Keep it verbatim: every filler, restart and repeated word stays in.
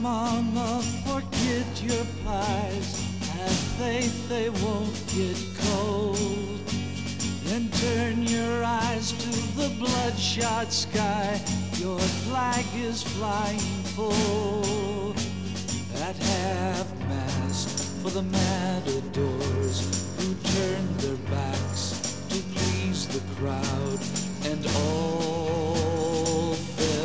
Mama, forget your pies. Have faith they won't get cold. Then turn your eyes to the bloodshot sky. Your flag is flying full. At half-mast for the matador.